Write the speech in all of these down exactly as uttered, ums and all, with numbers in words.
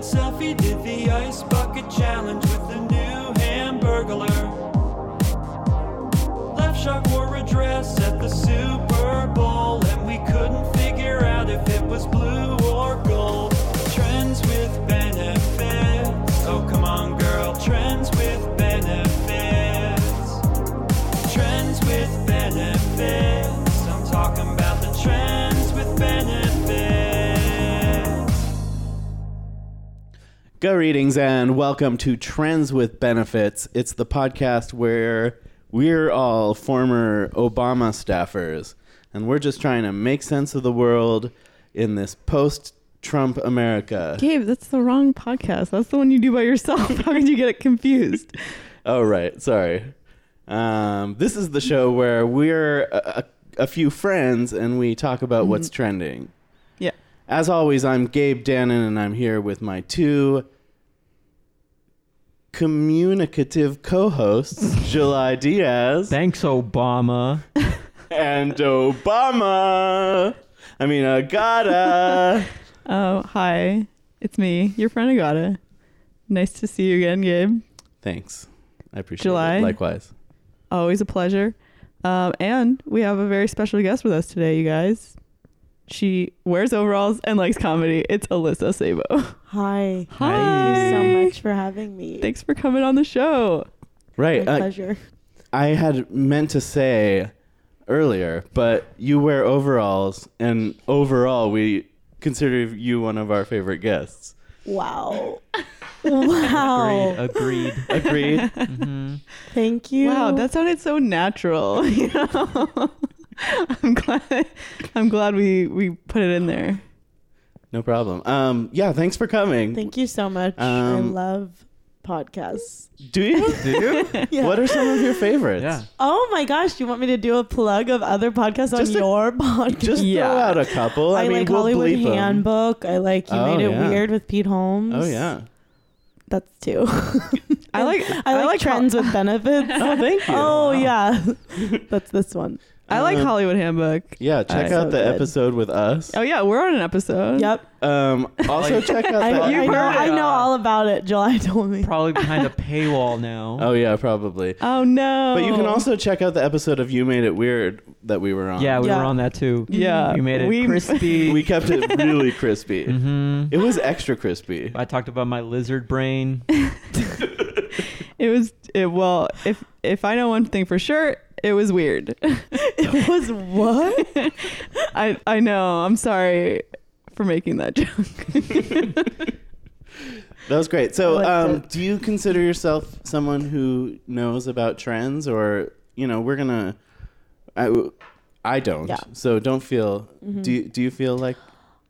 selfie, did the ice bucket challenge with the new Hamburglar. Left Shark wore a dress at the Super Bowl, and we couldn't figure out if it was blue or gold. Trends with benefits. Oh, come on, girl. Trends with benefits. Trends with benefits. I'm talking about the trends with benefits. Go Readings and welcome to Trends with Benefits. It's the podcast where we're all former Obama staffers, and we're just trying to make sense of the world in this post-Trump America. Gabe, that's the wrong podcast. That's the one you do by yourself. How could you get it confused? Oh, right. Sorry. Um, this is the show where we're a, a, a few friends and we talk about mm-hmm. what's trending. Yeah. As always, I'm Gabe Dannon, and I'm here with my two communicative co-hosts, July Diaz. Thanks, Obama. And Obama. I mean, Agata. Oh, hi. It's me, your friend Agata. Nice to see you again, Gabe. Thanks. I appreciate July. it. Likewise. Always a pleasure. Um, and we have a very special guest with us today, you guys. She wears overalls and likes comedy. It's Alyssa Sabo. Hi. Hi. Thank you so much for having me. Thanks for coming on the show. Right. My uh, pleasure. I had meant to say earlier, but you wear overalls, and overall, we consider you one of our favorite guests. Wow. Wow. Agreed. Agreed. Agreed? Mm-hmm. Thank you. Wow, that sounded so natural. You know? I'm glad. I'm glad we we put it in there. No problem. Um, yeah, thanks for coming. Thank you so much. I Um, love podcasts. Do you? Do you? Yeah. What are some of your favorites? Yeah. Oh my gosh, you want me to do a plug of other podcasts Just on a- your podcast? Just Yeah. throw out a couple. I, I, mean, like we'll Hollywood bleep 'em. Handbook. I like You Oh, Made It yeah. Weird with Pete Holmes. Oh, yeah. That's two. I like. I like, Trends with Benefits. Oh, thank you. Oh, Wow. yeah. That's this one. I like Um, Hollywood Handbook. Yeah, check Uh, out so the good. episode with us. Oh yeah, we're on an episode. Yep. Um, also, Like- check out I, the... I, You've know, heard I it. know all about it. July told me. Probably behind a paywall now. Oh, yeah, probably. Oh no. But you can also check out the episode of You Made It Weird that we were on. Yeah, we Yeah. were on that too. Yeah. You made it we, crispy. We kept it really crispy. Mm-hmm. It was extra crispy. I talked about my lizard brain. It was. It well. If if I know one thing for sure, it was weird. It was what? I I know. I'm sorry for making that joke. That was great. So, I liked um, it. do you consider yourself someone who knows about trends, or, you know, we're gonna, I, I don't. Yeah. So don't feel, Mhm. do you, do you feel like,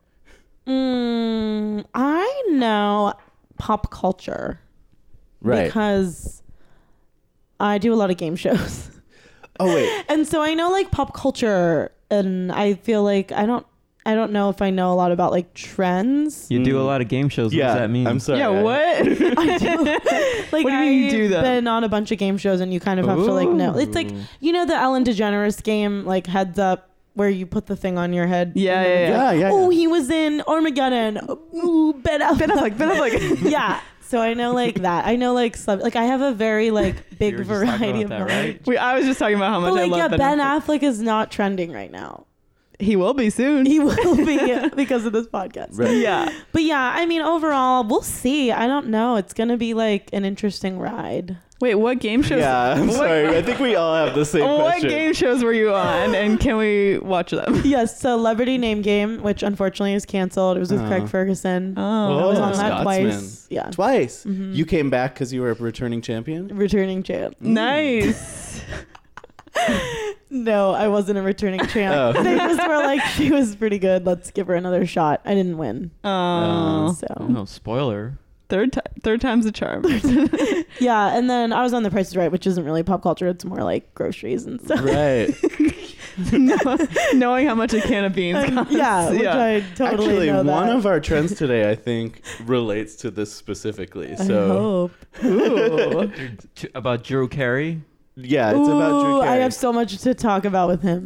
Mm, I know pop culture. right. Because I do a lot of game shows. Oh, wait. And so I know like pop culture, and I feel like I don't I don't know if I know a lot about like trends. You do a Mm. lot of game shows. Yeah. What does that mean? I'm sorry. yeah. I- What? I do. Like, What do you mean you I've do them? been on a bunch of game shows, and you kind of have to like know. It's like, Ooh. you know, the Ellen DeGeneres game, like Heads Up, where you put the thing on your head. Yeah, and then yeah, it's yeah. like, Yeah, yeah, Oh, yeah. he was in Armageddon. Ooh, Ben Affleck. Ben Affleck. Ben Affleck. Yeah. So I know like that. I know like sub- like I have a very like big You were just talking variety of about that, knowledge. right? We, I was just talking about how much But I like love yeah, Ben, Ben Affleck. Affleck is not trending right now. He will be soon. He will be because of this podcast. Right. Yeah. But yeah, I mean, overall, we'll see. I don't know. It's gonna be like an interesting ride. Wait, what game shows? Yeah, I'm what, sorry. I think we all have the same What question. game shows were you on, and can we watch them? Yes, Celebrity Name Game, which unfortunately is canceled. It was with Oh. Craig Ferguson. Oh, I was Oh, on that Scotsman. twice. Yeah, Twice. Mhm. You came back because you were a returning champion? returning champ. nice. No, I wasn't a returning champ. Oh. They just were like, she was pretty good. Let's give her another shot. I didn't win. Oh, So Oh, no, spoiler. third time, third time's a charm. yeah, and then I was on The Price is Right, which isn't really pop culture. It's more like groceries and stuff. Right. No, knowing how much a can of beans And- costs. yeah, which I totally Actually, know one that. of our trends today, I think, relates to this specifically. I So, hope. Ooh. T- About Drew Carey. yeah, it's about Drew Ooh, I Carey. have so much to talk about with him.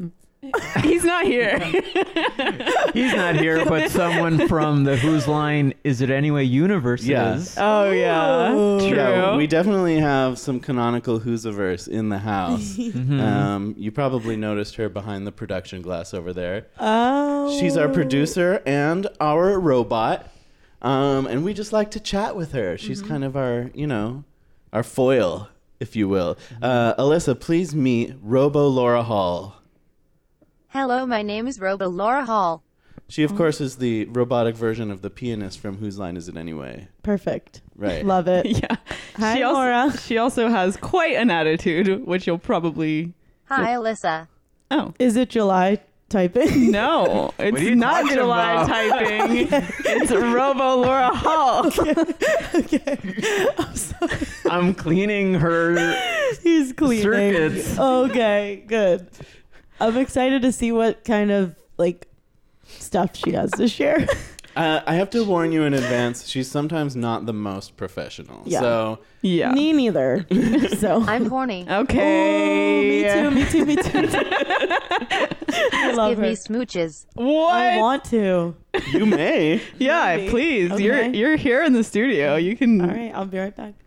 He's not here. He's not here, but someone from the Whose Line Is It Anyway universe Yeah. is. Oh yeah, Ooh. true. Yeah, we definitely have some canonical Whosaverse in the house. Mhm. Um, you probably noticed her behind the production glass over there. Oh. She's our producer and our robot. Um, and we just like to chat with her. She's kind of our, you know, our foil, if you will. Uh, Alyssa, please meet Robo Laura Hall. Hello, my name is Robo Laura Hall. She, of course, is the robotic version of the pianist from Whose Line Is It Anyway? Perfect. Right. Love it. Yeah. Hi, she also, Laura. She also has quite an attitude, which you'll probably. Hi, Alyssa. Oh. Is it July typing? No, it's are you not talking July about? typing. It's Robo Laura Hall. Okay. I'm sorry. I'm cleaning her. He's cleaning. Circuits. Okay, good. I'm excited to see what kind of like stuff she has to share. Uh, I have to warn you in advance, she's sometimes not the most professional. Yeah. So, Yeah. Me neither. So I'm horny. Okay. Oh, me too, me too, me too. I love Give her. me smooches. What? I want to. you may. yeah, Maybe. please. You're Okay. you're here in the studio. You can. All right, I'll be right back.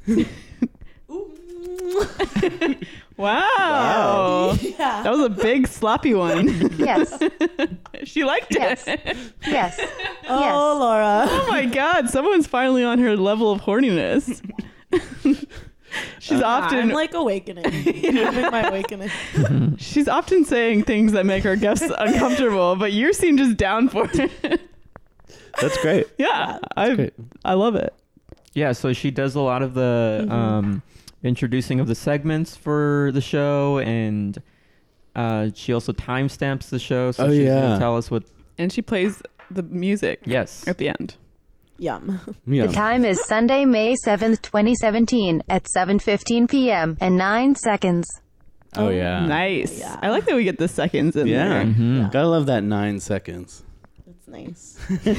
Wow. Yeah. That was a big sloppy one. Yes. She liked Yes. it. Yes. Oh, Laura. Oh my god, someone's finally on her level of horniness. She's often I'm like awakening. Having my awakening. she's often saying things that make our guests uncomfortable, but you seem just down for it. That's great. Yeah, I great. I love it. Yeah, so she does a lot of the Mm-hmm. um, introducing of the segments for the show, and uh, she also timestamps the show. So Oh, she's yeah. gonna tell us what. And she plays the music Yes. at the end. Yum. Yeah. The time is Sunday, May seventh, twenty seventeen at seven fifteen p.m. and nine seconds. Oh, yeah. Nice. Yeah. I like that we get the seconds in Yeah. there. Mhm. Gotta love that nine seconds. That's nice.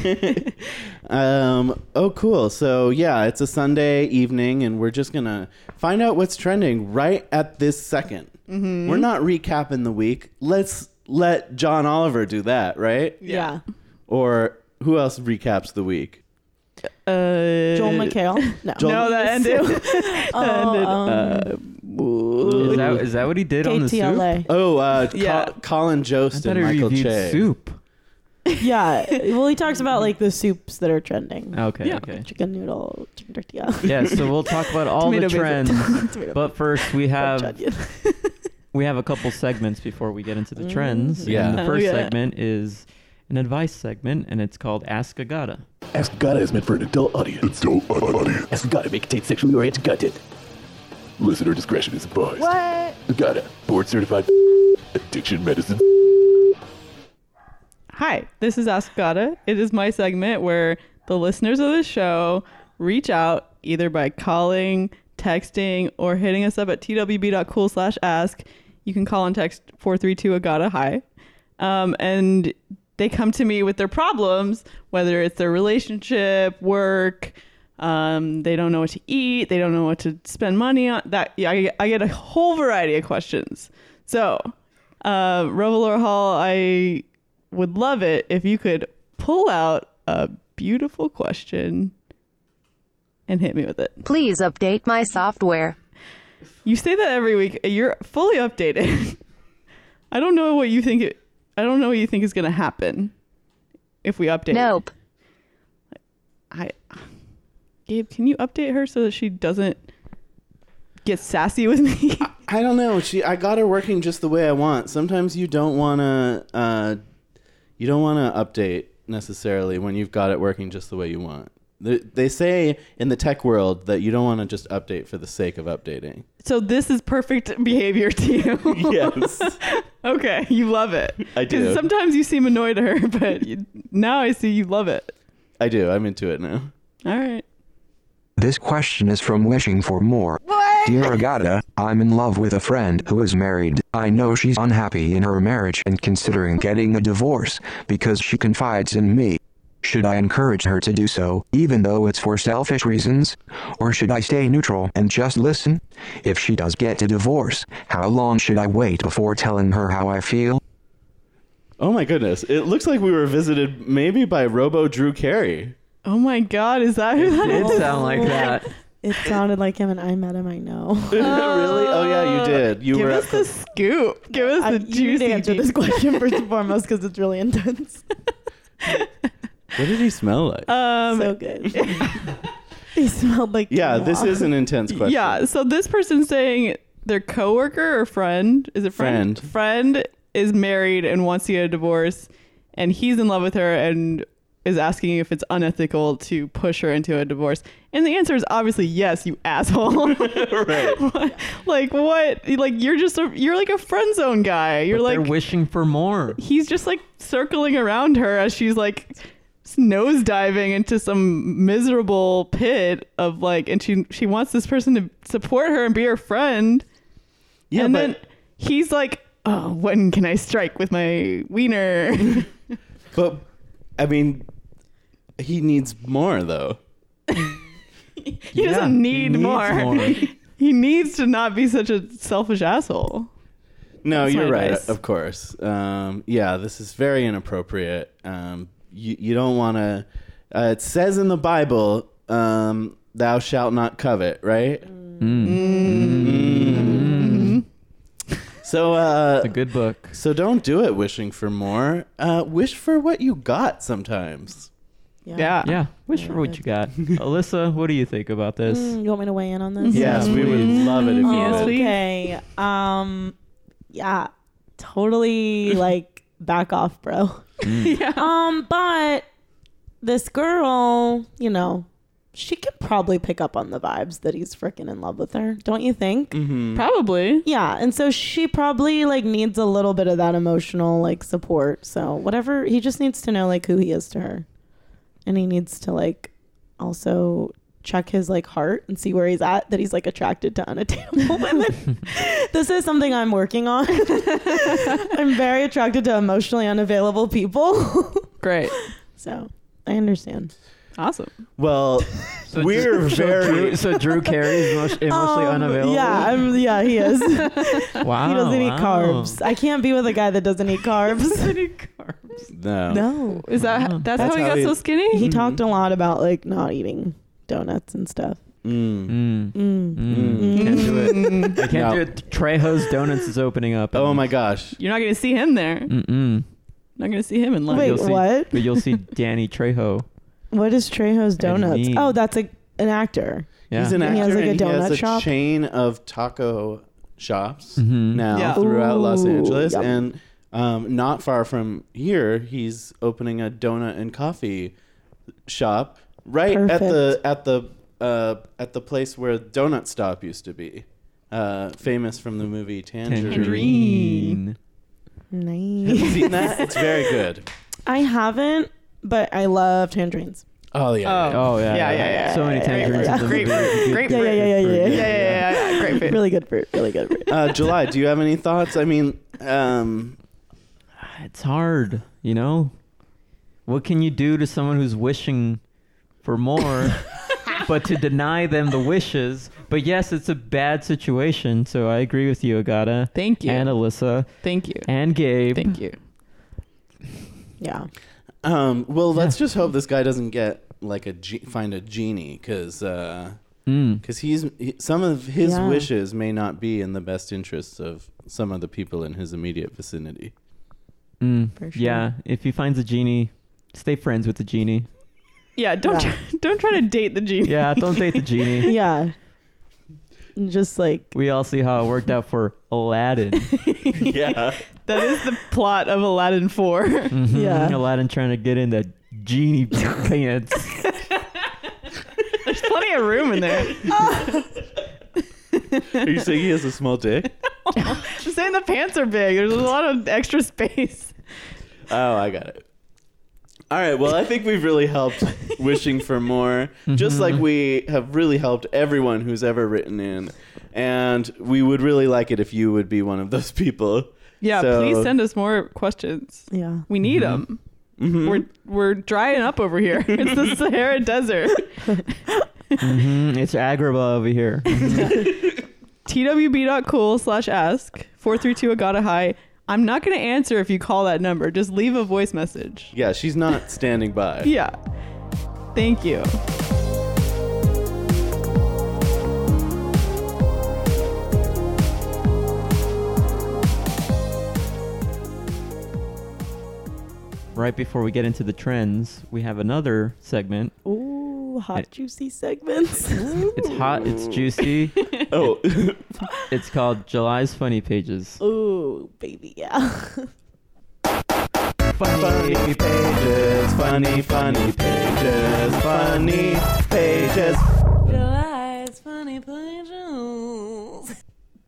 um, oh, cool. So, yeah, it's a Sunday evening, and we're just going to find out what's trending right at this second. We're not recapping the week. Let's let John Oliver do that, right? Yeah. Or who else recaps the week? Uh, Joel McHale. No. Joel- No, that ended. that Oh, ended. um, uh, Is that is that what he did on the K T L A. soup? Oh, uh, Yeah. Col- Colin I Jost thought and he Michael reviewed Che. soup. Yeah. Well, he talks about like the soups that are trending. Okay. Yeah. Okay. Chicken noodle, chicken tortilla. Yeah. So we'll talk about all Tomato the basil. trends, Tomato but first we have onion. we have a couple segments before we get into the trends. Yeah. And the Oh, first yeah. segment is an advice segment, and it's called Ask Agata. Ask Agata is meant for an adult audience. Adult audience. Ask Agata may contain sexually oriented content. Listener discretion is advised. What? Agata, board certified addiction medicine. Hi, this is Ask Gata. It is my segment where the listeners of the show reach out either by calling, texting, or hitting us up at twb.cool slash ask. You can call and text four three two Agata. Hi. Um, and they come to me with their problems, whether it's their relationship, work, um, they don't know what to eat, they don't know what to spend money on. That yeah, I, I get a whole variety of questions. So, uh, Rovalor Hall, I would love it if you could pull out a beautiful question and hit me with it. Please update my software. You say that every week. You're fully updated. I don't know what you think. It, I don't know what you think is going to happen if we update. Nope. I, Gabe, can you update her so that she doesn't get sassy with me? I don't know. She, I got her working just the way I want. Sometimes you don't want to, uh, you don't want to update necessarily when you've got it working just the way you want. They, they say in the tech world that you don't want to just update for the sake of updating. So this is perfect behavior to you. Yes, Okay, you love it. I do. 'Cause sometimes you seem annoyed at her, but you, now I see you love it. I do. I'm into it now. All right. This question is from Wishing for More. Dear Agata, I'm in love with a friend who is married. I know she's unhappy in her marriage and considering getting a divorce because she confides in me. Should I encourage her to do so, even though it's for selfish reasons? Or should I stay neutral and just listen? If she does get a divorce, how long should I wait before telling her how I feel? Oh my goodness! It looks like we were visited maybe by Robo Drew Carey. Oh my God, is that who that It is? did sound like that. It sounded like him, and I met him. I know. Really? Oh yeah, you did. You Give were us at the the. scoop. Give us I, the you need juicy to answer deep- this question first and foremost because it's really intense. What did he smell like? Um, so good. He smelled like. yeah, this quinoa. is an intense question. Yeah, so this person's saying their coworker or friend, is it friend? Friend. Friend is married and wants to get a divorce, and he's in love with her and is asking if it's unethical to push her into a divorce. And the answer is obviously yes, you asshole. Right. Like what? Like you're just a, you're like a friend zone guy. You're But like they're wishing for more. he's just like circling around her as she's like nose diving into some miserable pit of like, and she she wants this person to support her and be her friend. Yeah, and but then he's like, oh, when can I strike with my wiener? but I mean, he needs more though. he Yeah, doesn't he need needs more. more. He needs to not be such a selfish asshole. No, That's my you're right. advice. Of course. Um, yeah, this is very inappropriate. Um, you you don't want to. Uh, it says in the Bible, um, "Thou shalt not covet." Right. Mm. So, uh, It's a good book. so don't do it wishing for more. Uh, wish for what you got sometimes. Yeah. Yeah, wish Yeah, for what good. you got. Alyssa, what do you think about this? Mm, you want me to weigh in on this? Yes, we would please. love it if you Yes, did. please. Okay. Um. Yeah. Totally. Like back off, bro. Yeah. Um. But this girl, you know, she could probably pick up on the vibes that he's freaking in love with her. Don't you think? Mm-hmm. Probably. Yeah. And so she probably like needs a little bit of that emotional like support. So whatever, he just needs to know like who he is to her. And he needs to like also check his like heart and see where he's at, that he's like attracted to unattainable women. This is something I'm working on. I'm very attracted to emotionally unavailable people. Great. So I understand. Awesome. Well, So we're Drew, so very. Drew, so Drew Carey is emo- emotionally Um, unavailable. Yeah, I'm, yeah, he is. Wow. He doesn't eat wow. carbs. I can't be with a guy that doesn't eat carbs. No. No. Is that Wow. that's, That's how he how got he- so skinny? He talked a lot about like not eating donuts and stuff. Mm. Mm. Mm. Mm. Can't do it. I can't No. do it. Trejo's Donuts is opening up. Oh my gosh. You're not gonna see him there. Mm-mm. Not gonna see him in London. Wait, you'll see, what? But you'll see Danny Trejo. What is Trejo's Donuts? me. Oh, that's a, an actor. Yeah. He's an And actor he has, like, a and he has donut a shop? chain of taco shops Mhm. now Yeah. throughout Los Ooh, Angeles, yum. and um, not far from here, he's opening a donut and coffee shop right at the at the uh, at the place where Donut Stop used to be, uh, famous from the movie Tangerine. Tangerine. Have you Nice. seen that? It's very good. I haven't, but I love tangerines. Oh yeah. Oh yeah. Yeah, yeah, yeah, So many yeah, tangerines. yeah. in the Great movie. fruit. Great Yeah, fruit. yeah, yeah, yeah, yeah, Yeah, yeah. yeah, yeah, yeah. Great fruit. Really good fruit. Really good fruit. Uh, July, do you have any thoughts? I mean, um, It's hard, you know. What can you do to someone who's wishing for more, but to deny them the wishes? But yes, it's a bad situation. So I agree with you, Agata. Thank you. And Alyssa. Thank you. And Gabe. Thank you. Yeah. um, well, let's just hope this guy doesn't get like a ge- find a genie, because uh, Mm. because he's he, some of his Yeah. wishes may not be in the best interests of some of the people in his immediate vicinity. Mm. For sure. Yeah, if he finds a genie, stay friends with the genie. Yeah, don't Yeah. Try, don't try to date the genie. Yeah, don't date the genie. Yeah. Just like, We all see how it worked out for Aladdin. Yeah. That is the plot of Aladdin four. Mhm. Yeah. Aladdin trying to get in that genie pants. There's plenty of room in there. Are you saying he has a small dick? I'm saying the pants are big. There's a lot of extra space. Oh, I got it. All right. Well, I think we've really helped wishing for more, just like we have really helped everyone who's ever written in. And we would really like it if you would be one of those people. Yeah, So- please send us more questions. yeah. We need them. Mhm. We're we're drying up over here. It's the Sahara Desert. hmm It's Agrabah over here. twb.cool slash ask four three two Agata High. I'm not going to answer if you call that number. Just leave a voice message. Yeah, she's not standing by. Yeah. Thank you. Right before we get into the trends, we have another segment. Ooh, hot It- juicy segments. It's hot, it's juicy. Oh. It's called July's Funny Pages. Ooh, baby, yeah. Funny pages, funny, funny pages, funny pages. July's funny pages.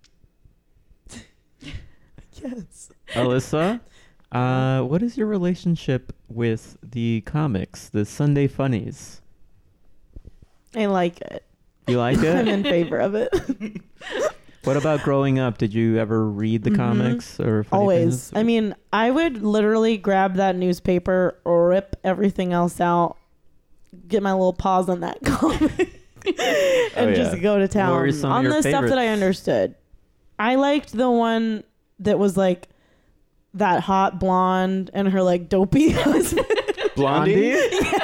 Yes. Alyssa, uh, what is your relationship with the comics, the Sunday Funnies? I like it. You like I'm it? in favor of it. What about growing up? Did you ever read the Mhm. comics or funny Always. pages? I mean, I would literally grab that newspaper, rip everything else out, get my little paws on that comic, and Oh, just yeah. go to town What were some of on your the stuff that I favorites? understood. I liked the one that was like that hot blonde and her like dopey husband. Blondie?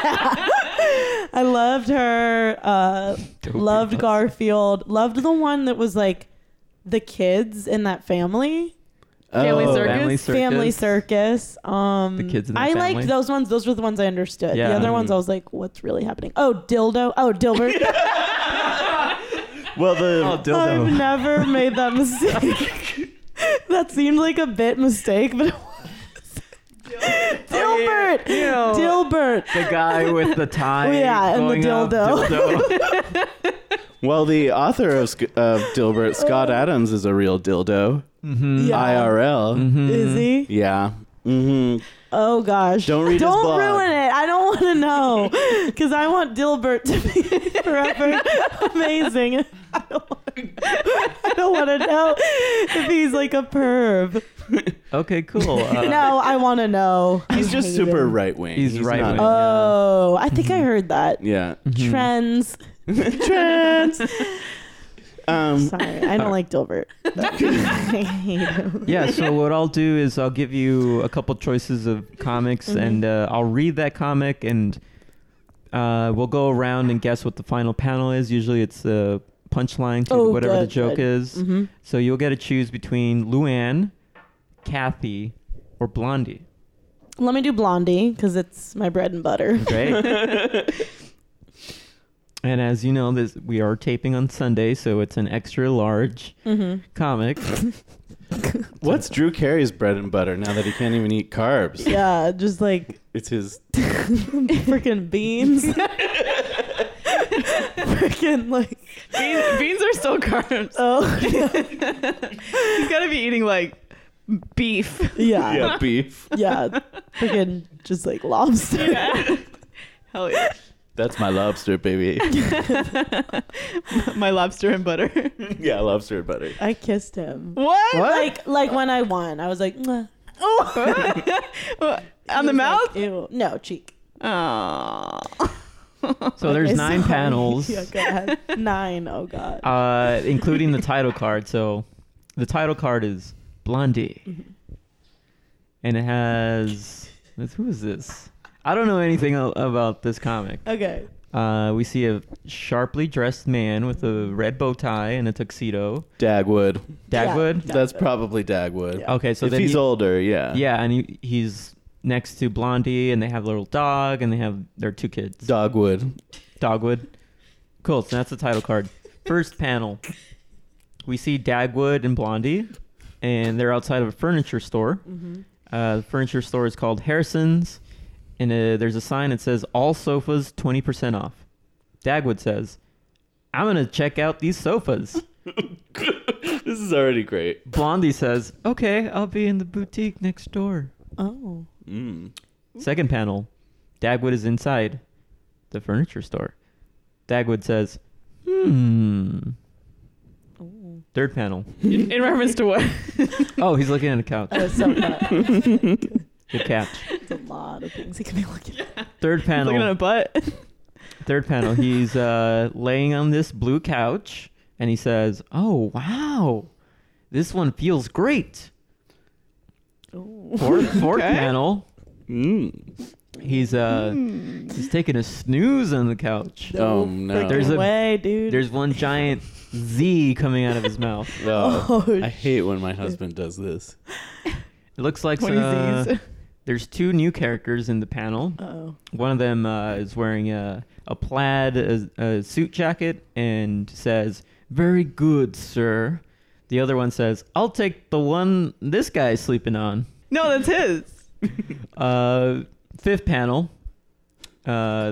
I loved her. Uh, Dopey loved husband. Garfield. Loved the one that was like the kids in that family. Family Oh. Circus? Family Circus. Family Circus. Um, The kids in the I family. liked those ones. Those were the ones I understood. Yeah. The other ones I was like, what's really happening? Oh, dildo. Oh, Dilbert. Well, the Oh, dildo. I've never made that mistake. That seemed like a bit mistake, but it was. Dilbert. You know, Dilbert. the guy with the tie. Yeah, and the going up, dildo. dildo. well, the author of, Sc- of Dilbert, Scott Adams, is a real dildo. Mhm. Yeah. I R L. Mhm. Is he? Yeah. Mm-hmm. Oh gosh! Don't read his Don't blog. ruin it. I don't want to know because I want Dilbert to be forever amazing. I don't, I don't want to know if he's like a perv. Okay, cool. Uh, No, I want to know. He's I just hate super him. right wing. He's right-wing. not- Oh, I think I heard that. Yeah. mhm. Trends. Trans. Um, Sorry, I don't like Dilbert. I hate him. Yeah, so what I'll do is I'll give you a couple choices of comics, Mhm. and uh, I'll read that comic, and uh, we'll go around and guess what the final panel is. Usually it's the punchline to Oh, whatever the good, joke good. is. Mm-hmm. So you'll get to choose between Luann, Kathy, or Blondie. Let me do Blondie because it's my bread and butter. Great. And as you know, this we are taping on Sunday, so it's an extra large Mm-hmm. comic. what's Drew Carey's bread and butter now that he can't even eat carbs? Yeah, just like It's his. freaking beans. Freaking like Beans, beans are still carbs. oh He's got to be eating like beef. yeah yeah, Yeah, beef. freaking just like lobster. Hell yeah. That's my lobster, baby. My lobster and butter. yeah, lobster and butter. I kissed him. What? Like like when I won, I was like, "Mwah." What? He On the was mouth? like, ew. No, cheek. Oh. So there's Okay, nine sorry. panels. Yeah, go ahead. Nine. Oh god. Uh, including the title card. So the title card is Blondie. Mm-hmm. And it has... Who is this? I don't know anything a- about this comic. Okay. Uh, we see a sharply dressed man with a red bow tie and a tuxedo. Dagwood. Dagwood? Yeah. That's Dagwood. probably Dagwood. Yeah. Okay, so if then he's he- older, yeah. Yeah, and he, he's next to Blondie, and they have a little dog, and they have their two kids. Dogwood. Dogwood. Cool, so that's the title card. First panel, we see Dagwood and Blondie, and they're outside of a furniture store. Mm-hmm. Uh, the furniture store is called Harrison's, and uh, there's a sign that says, all sofas twenty percent off. Dagwood says, I'm going to check out these sofas. This is already great. Blondie says, okay, I'll be in the boutique next door. Oh. Mm. Second panel, Dagwood is inside the furniture store. Dagwood says, hmm. Oh. Third panel. In, in reference to what? Oh, he's looking at a couch. Oh, so bad. The couch. It's a lot of things he could be looking at. Third panel. Looking at a butt. Third panel. He's uh, laying on this blue couch, and he says, "Oh wow, this one feels great." Fourth, fourth Okay. panel. Mm. He's uh he's taking a snooze on the couch. Oh no. There's a- way, dude. There's one giant Z coming out of his mouth. Oh, Oh, I hate when my husband does this. It looks like twenty uh, Z's. there's two new characters in the panel. Oh. One of them uh, is wearing a, a plaid a, a suit jacket and says, "Very good, sir." The other one says, "I'll take the one this guy's sleeping on." No, that's his. Uh, fifth panel. Uh,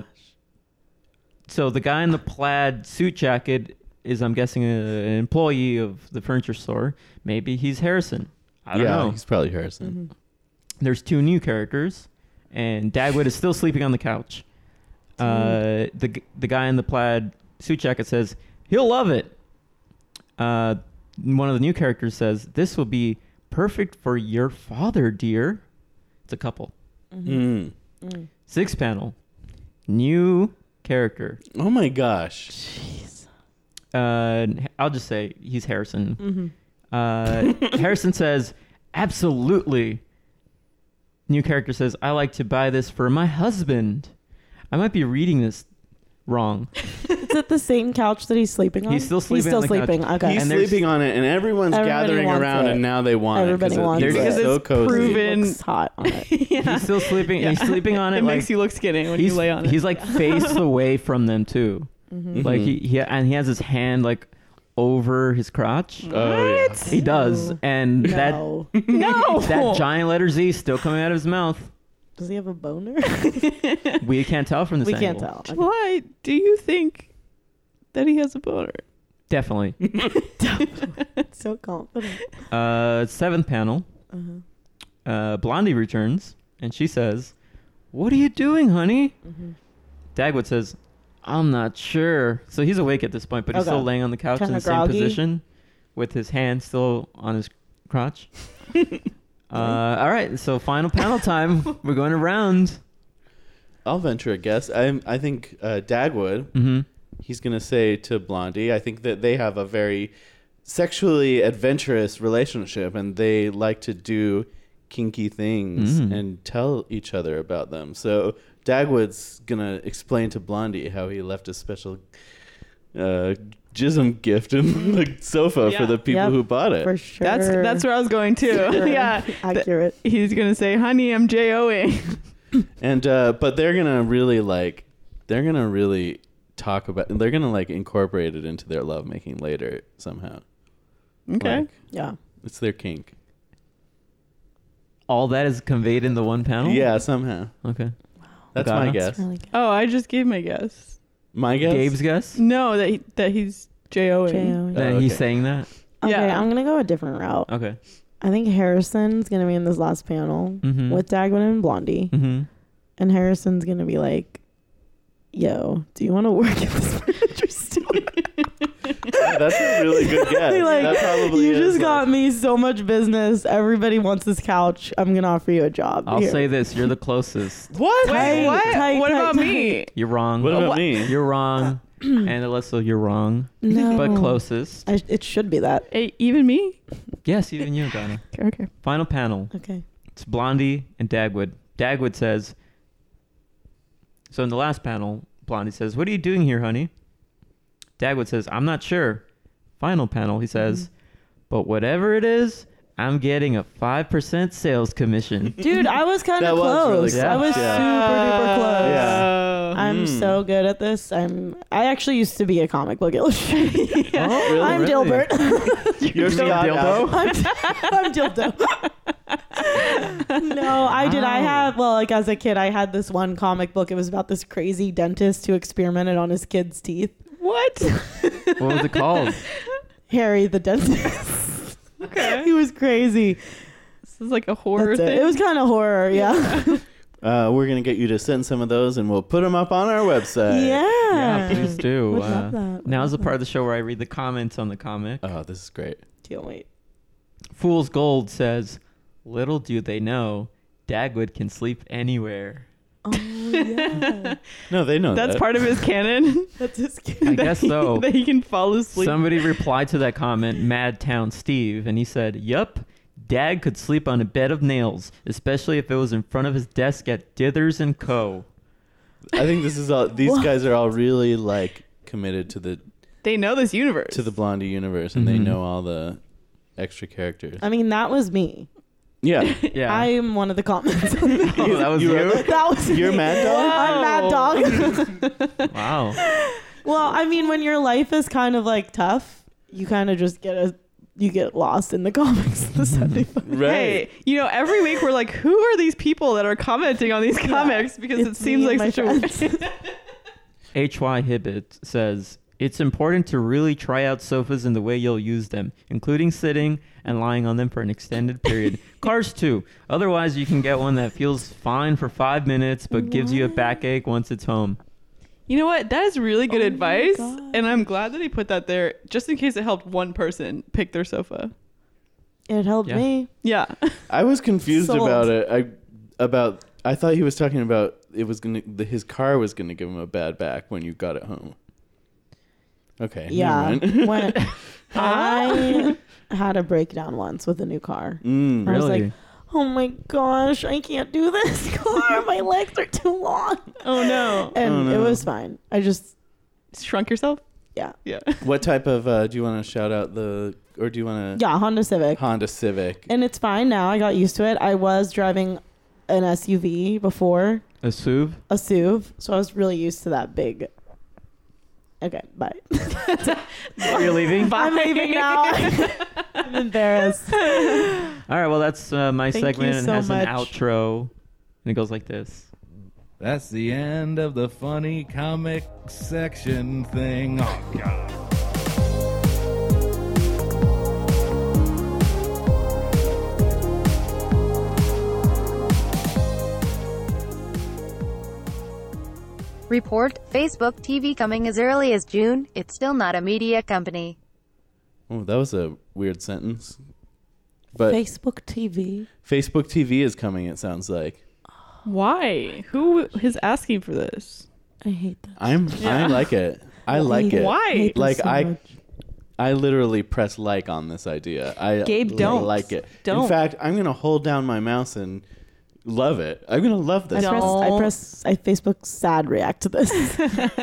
so the guy in the plaid suit jacket is, I'm guessing, a, an employee of the furniture store. Maybe he's Harrison. I don't yeah, know. he's probably Harrison. Mm-hmm. There's two new characters, and Dagwood is still sleeping on the couch. Uh, the g- the guy in the plaid suit jacket says he'll love it. Uh, one of the new characters says, "This will be perfect for your father, dear." It's a couple. Mm. Mm. Sixth panel, new character. Oh my gosh. Jeez. Uh, I'll just say he's Harrison. Mm-hmm. Uh, Harrison says, "Absolutely." New character says, "I like to buy this for my husband." I might be reading this wrong. Is it the same couch that he's sleeping on? He's still sleeping He's still on the couch. sleeping. Okay. He's And there's- sleeping on it, and everyone's Everybody gathering wants around, it. and now they want Everybody it wants it's it. Because so it's cozy. proven- He looks hot on it. Yeah. He's still sleeping. Yeah. He's sleeping on it. It like, makes you look skinny when he's, you lay on it. he's like face away from them too. Mm-hmm. Like Mhm. he, he and he has his hand like over his crotch. Oh, yeah. What? He does, Ew. and No. No. that that giant letter Z is still coming out of his mouth. Does he have a boner? We can't tell from this we angle. can't tell. Okay. Why do you think that he has a boner? Definitely. So confident. Uh, seventh panel. Uh-huh. Uh, Blondie returns, and she says, "What are you doing, honey?" Mm-hmm. Dagwood says, "I'm not sure." So he's awake at this point, but he's Okay. still laying on the couch in Kinda the same groggy. position with his hand still on his crotch. uh, all right, so final panel time. We're going around. I'll venture a guess. I I think uh, Dagwood, Mm-hmm. he's going to say to Blondie, I think that they have a very sexually adventurous relationship, and they like to do kinky things Mm. and tell each other about them. So Dagwood's going to explain to Blondie how he left a special uh, jism gift in the sofa Yeah. for the people Yep, who bought it. For sure. That's that's where I was going too. Sure. Yeah. Th- Accurate. he's gonna say, "Honey, I'm J O ing." And uh, but they're gonna really like, they're gonna really talk about, they're gonna like incorporate it into their lovemaking later somehow. Okay. Like, Yeah. it's their kink. All that is conveyed in the one panel? Yeah, somehow. Okay. That's Got my it. guess. That's really good. Oh, I just gave my guess. My guess. Gabe's guess? No, that he, that he's J O ing. J O. That Oh, he's okay. saying that? Okay, Yeah. I'm gonna go a different route. Okay. I think Harrison's gonna be in this last panel Mm-hmm. with Dagwood and Blondie, Mm-hmm. and Harrison's gonna be like, "Yo, do you want to work at this furniture store?" Yeah, that's a really good guess. Like, that probably you is, just like- got me so much business. Everybody wants this couch. I'm gonna offer you a job. I'll Here. say this. You're the closest. What? Wait, what? Tight, what tight, about tight. me? You're wrong. What about What? me? You're wrong. And Alyssa, you're wrong. no, But closest. I, it should be that. Hey, even me? Yes, even you, Donna. Okay. okay. Final panel. Okay. It's Blondie and Dagwood. Dagwood says, so in the last panel, Blondie says, "What are you doing here, honey?" Dagwood says, "I'm not sure." Final panel, he says, "But whatever it is, I'm getting a five percent sales commission." Dude, I was kind That of was really close. close, I was yeah. super duper close. Yeah. I'm Mm. so good at this. I'm. I actually used to be a comic book illustrator. Oh, really? I'm Really? Dilbert. You're Scott dildo? I'm, I'm dildo. No, I did. I Wow. had well, like as a kid, I had this one comic book. It was about this crazy dentist who experimented on his kids' teeth. What? What was it called? Harry the dentist. Okay. He was crazy. This is like a horror That's it. thing. It was kind of horror. Yeah. Uh, we're going to get you to send some of those, and we'll put them up on our website. Yeah. Yeah, please do. Would Uh, love that. Would now's the love part of the show where I read the comments on the comic. Oh, this is great. that. Can't wait. Fool's Gold says, "Little do they know, Dagwood can sleep anywhere." Oh yeah. No, they know That's that. part of his canon. That's his I kid. guess so. That he can fall asleep. Somebody replied to that comment, Madtown Steve, and he said, "Yup, Dad could sleep on a bed of nails, especially if it was in front of his desk at Dithers and Co. I think this is all. These What? guys are all really like committed to the They know this universe. to the Blondie universe, and they Mhm. know all the extra characters. I mean, that was me. Yeah, Yeah. I'm one of the comments. oh, that was You you? are- that was You're me. Mad Dog? I'm Mad Dog. Wow. Well, I mean, when your life is kind of like tough, you kind of just get a you get lost in the comics. The seventy-five. right. Hey, you know, every week we're like, who are these people that are commenting on these comics? Because it It's seems me like and such my a friends. H Y Hibbett says, it's important to really try out sofas in the way you'll use them, including sitting and lying on them for an extended period. Cars too. Otherwise, you can get one that feels fine for five minutes but gives you a backache once it's home. You know what? That is really good Oh my advice. God. And I'm glad that he put that there just in case it helped one person pick their sofa. It helped Yeah. me. Yeah. I was confused Sold. about it. I about I thought he was talking about it was gonna the, his car was gonna give him a bad back when you got it home. Okay. Yeah. never mind. When I had a breakdown once with a new car. Mm, I was Really? like, oh my gosh, I can't do this car. My legs are too long. Oh no. And Oh, no. it was fine. I just, Shrunk yourself? yeah. Yeah. What type of uh, do you want to shout out the or do you want to Yeah, Honda Civic. Honda Civic? And it's fine now. I got used to it. I was driving an S U V before, A S U V? a S U V. So I was really used to that big. Okay, bye. Are you leaving? I'm leaving now. I'm embarrassed. All right, well, that's uh, my Thank segment you and so has an much. outro. And it goes like this. That's the end of the funny comic section thing. Oh, God. Report, Facebook T V coming as early as June. It's still not a media company. Oh, that was a weird sentence. But Facebook T V. Facebook T V is coming. It sounds like. Why? Who is asking for this? I hate that. I'm. I like it. I like it. Why? I hate this Like so I. much. I literally press like on this idea. I Gabe, li- don't. like it. Don't. In fact, I'm gonna hold down my mouse and love it. I'm gonna love I this. press, I Don't. press, I Facebook sad react to this.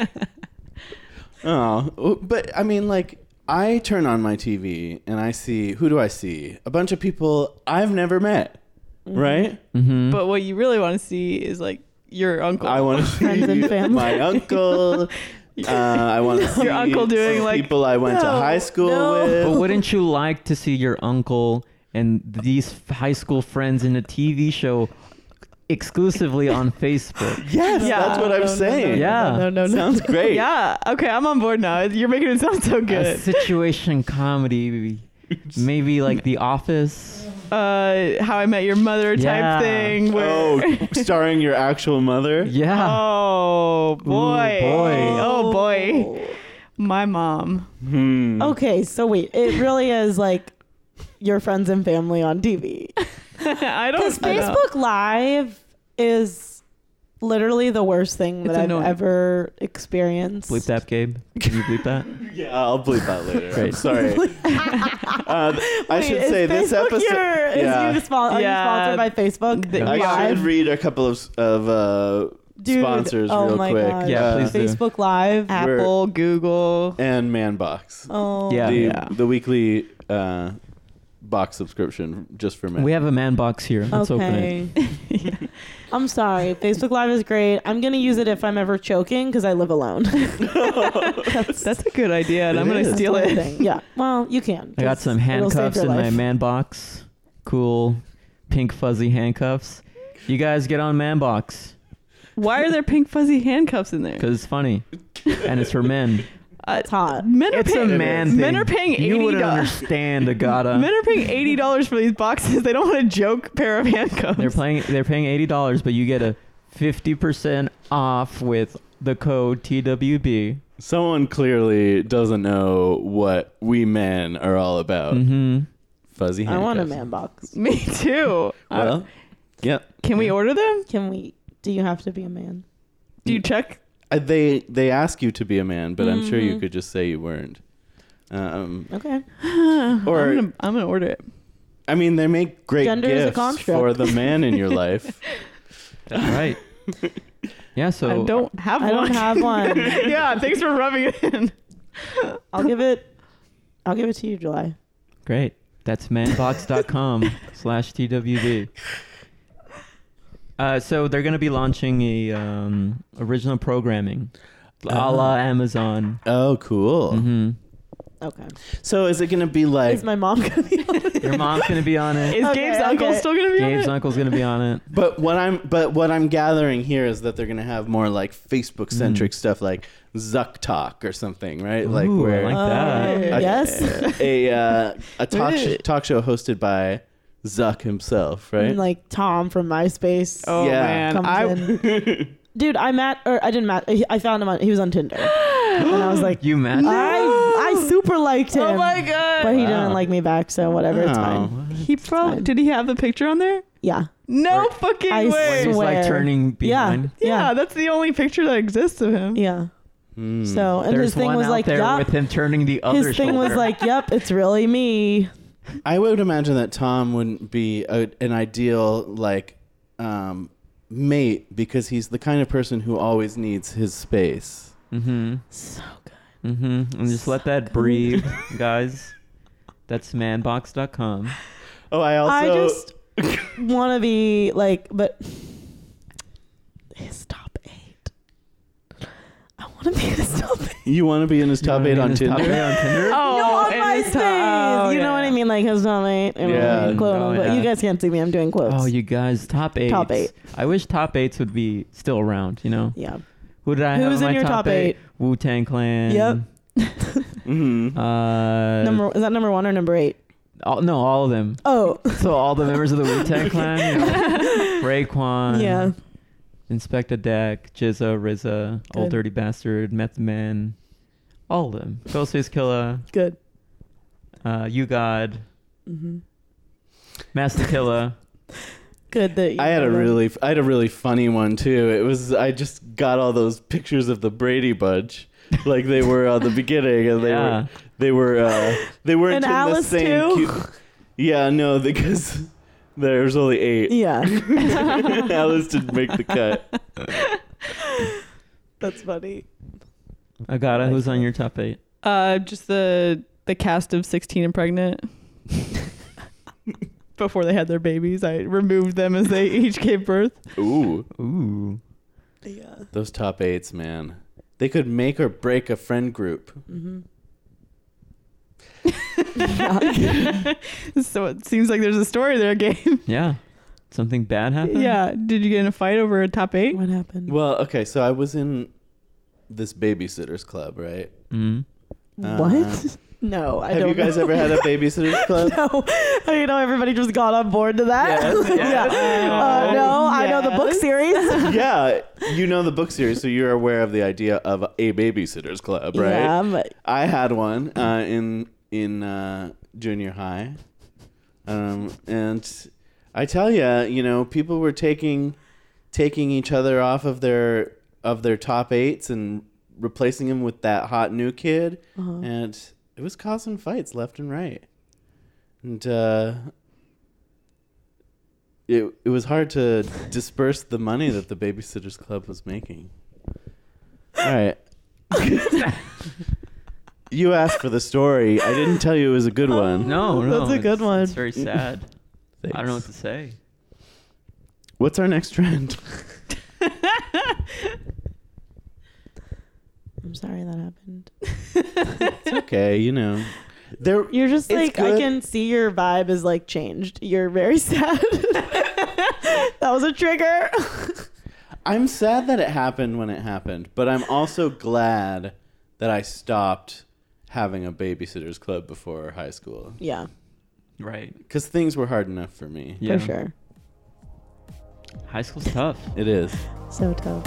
Oh, but I mean, like, I turn on my T V and I see, who do I see? A bunch of people I've never met, right? Mm-hmm. But what you really want to see is like your uncle. I want to Friends see and family. my uncle. Uh, I want to see Your uncle doing, some like- people I went to No, high school no. with. But wouldn't you like to see your uncle and these f- high school friends in a T V show exclusively on Facebook? Yes, Yeah. that's what I'm No, no, saying. no, Yeah. No, no, no. Sounds great. Yeah. Okay, I'm on board now. You're making it sound so A good. situation comedy, maybe like The Office. Uh, How I Met Your Mother type Yeah. thing. Where, Oh, starring your actual mother? Yeah. Oh boy. boy. Oh boy. My mom. Hmm. Okay, so wait, it really is like your friends and family on T V. I Because don't. I don't- Facebook Live is literally the worst thing It's that annoying. I've ever experienced. Bleep that, Gabe. Can you bleep that? Yeah, I'll bleep that later. I'm Great. sorry. uh, I Wait, should is say this Facebook episode. Your, is yeah. you spon- are Yeah. you sponsored by Facebook? Th- I we are. should read a couple of of uh, Dude, sponsors oh real my quick. God. Yeah, Uh, please do. Facebook Live. Apple, Google. and Manbox. Oh, Yeah. the yeah. the weekly uh, box subscription just for men. We have a man box here. Let's open it. okay. I'm sorry. Facebook Live is great. I'm gonna use it if I'm ever choking because I live alone. that's, That's a good idea, and It I'm gonna is. that's steal one it. thing. Yeah. Well, you can. I got 'cause some it'll save handcuffs your in my life. man box. Cool pink fuzzy handcuffs. You guys get on man box Why are there pink fuzzy handcuffs in there? because it's funny and it's for men. Uh, It's hot. men are It's a paying. man thing. Men are paying You eighty wouldn't dollars. understand, Agata. Men are paying eighty dollars for these boxes. They don't want a joke pair of handcuffs. They're paying. They're paying eighty dollars, but you get a fifty percent off with the code T W B. Someone clearly doesn't know what we men are all about. Mm-hmm. Fuzzy I handcuffs. want a man box. Me too. Uh, Well, yeah. can we order them? Can we? Do you have to be a man? Do you check? Uh, they they ask you to be a man, but I'm sure you Mhm. could just say you weren't. Um, Okay. Or- I'm gonna, I'm gonna order it. I mean, they make great Gender is a gifts construct. for the man in your life. That's right. Yeah, so I don't have I one. don't have one. Yeah, thanks for rubbing it in. I'll give it. I'll give it to you, July. Great. That's manbox.com slash TWB. Uh, so they're going to be launching a um, original programming, a la Amazon. Oh, cool. Mm-hmm. Okay. So is it going to be like... Is my mom gonna be on it? Your mom's going to be on it. Is Okay, Gabe's uncle okay. still gonna be Gabe's on it? uncle's going to be on it. But what I'm but what I'm gathering here is that they're going to have more like Facebook centric stuff like Zuck Talk or something, right? like Ooh, I where like that. Uh, a, yes. a uh, a talk sh- Really? talk show hosted by Zuck himself, right? And like Tom from MySpace. Oh Yeah. man, comes I in. Dude, I met or I didn't met. I found him on. He was on Tinder, and I was like, You met? I I super liked him. oh my god. But he Wow. didn't like me back, so whatever. It's Wow. fine. He probably fine. did. He have the picture on there? Yeah. No Or- fucking I way. He's like swear. turning Yeah. behind. yeah, Yeah. that's the only picture that exists of him. Yeah. Hmm. So and There's his thing one was out like, there yup. with him turning the other His thing was shoulder. like, yep, it's really me. I would imagine that Tom wouldn't be a, an ideal like um, mate because he's the kind of person who always needs his space. Mm-hmm. So good. Mm-hmm. And just let that breathe, guys. That's manbox dot com. Oh, I also I just want to be like, but his top eight. I want to be his top eight. you want to be in his top eight on Tinder? Top eight on Tinder? Oh, no, on and his MySpace. top- oh, you know yeah. what I mean? Like his top eight. You know, Yeah. like, quote Oh, unquote. yeah. You guys can't see me. I'm doing quotes. Oh, you guys, top eight. Top eight. I wish top eights would be still around, you know? Yeah. Who did I have Who's on in my your top eight? Wu-Tang Clan. Yep. Mm-hmm. Uh, Number is that number one or number eight? all, no, all of them. Oh, So all the members of the Wu-Tang Clan, you know, Raekwon, yeah. Inspector Deck, Jizza, R Z A, Old Good. Dirty Bastard, Method Man, all of them. Ghostface Killer, Good. uh, You God, Mm-hmm. Master Killer. Good that you I had a know them. really, I had a really funny one too. It was, I just got all those pictures of the Brady Bunch, like they were on the beginning, and they Yeah. were, they were, uh, they weren't And in Alice the same. too? Cute, yeah, no, because there's only eight. Yeah. Alice didn't make the cut. That's funny. Agata, who's on your top eight? Uh, just the the cast of sixteen and Pregnant. Before they had their babies, I removed them as they each gave birth. Ooh, Ooh. Yeah. those top eights, man. They could make or break a friend group. Mm-hmm. So it seems like there's a story there, Gabe. Yeah. Something bad happened? Yeah. Did you get in a fight over a top eight? What happened? Well, okay, so I was in this babysitters club, right? Mm-hmm. What? No, I Have don't you guys know. ever had a babysitters club? No, you know everybody just got on board to that. Yes, yes. yeah. Uh, no, I know the book Yes. series. Yeah, you know the book series, so you're aware of the idea of a babysitters club, right? Yeah, but I had one uh, in in uh, junior high, um, and I tell you, you know, people were taking taking each other off of their of their top eights and replacing them with that hot new kid, uh-huh. and it was causing fights left and right, and uh, it it was hard to disperse the money that the babysitters club was making. All right. You asked for the story. I didn't tell you it was a good one. No, no. That's a good it's- one. It's very sad. Thanks. I don't know what to say. What's our next trend? I'm sorry that happened. It's okay, you know. There, You're just It's like I good. can see your vibe is like changed. You're very sad. That was a trigger. I'm sad that it happened when it happened, but I'm also glad that I stopped having a babysitters club before high school Yeah, Right. because things were hard enough for me. Yeah. for sure. High school's tough. It is. So tough.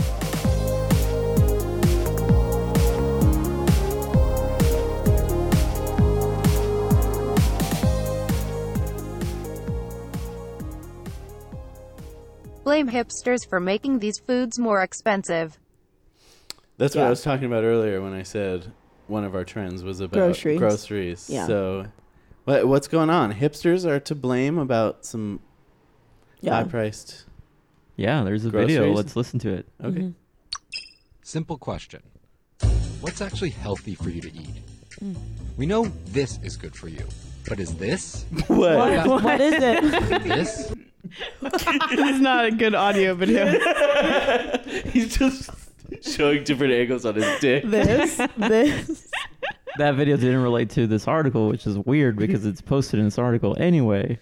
Blame hipsters for making these foods more expensive. That's what Yeah. I was talking about earlier when I said one of our trends was about Groceries. groceries. Yeah. So What, what's going on? Hipsters are to blame about some Yeah. high-priced. Yeah, there's a Groceries? video. Let's listen to it. Okay. Mhm. Simple question. What's actually healthy for you to eat? We know this is good for you, but is this? What? What, what is it? This? This is not a good audio video. He's just showing different angles on his dick. this? This? That video didn't relate to this article, which is weird because it's posted in this article anyway.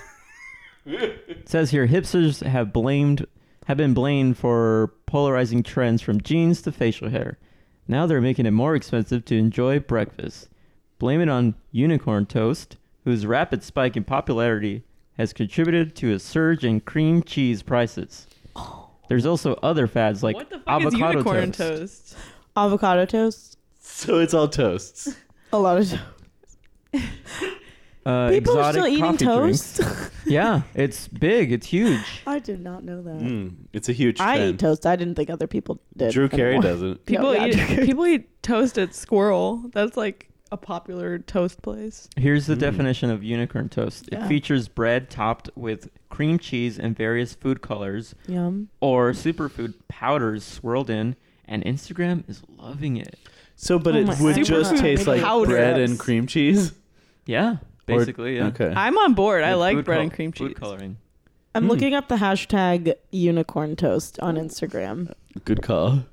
It says here, hipsters have blamed have been blamed for polarizing trends from jeans to facial hair. Now they're making it more expensive to enjoy breakfast. Blame it on unicorn toast, whose rapid spike in popularity has contributed to a surge in cream cheese prices. There's also other fads like What the fuck is avocado unicorn toast. toast? Avocado toast? So it's all toasts. A lot of toast. Uh, People are exotic still eating coffee toast? drinks. Yeah, it's big. It's huge. I did not know that. Mm, it's a huge I trend. eat toast. I didn't think other people did. Drew Carey anymore. doesn't. People yeah, eat people eat toast at Squirrel. That's like a popular toast place. Here's the Mm. definition of unicorn toast. It Yeah. features bread topped with cream cheese and various food colors Yum. or superfood powders swirled in, and Instagram is loving it. So, but Oh it my would God. just Superfood taste like powder. bread and cream cheese? Yeah, Or- basically, yeah. Okay. I'm on board. I With like food bread col- and cream cheese. Food coloring. I'm Hmm. looking up the hashtag unicorn toast on Instagram. Good call.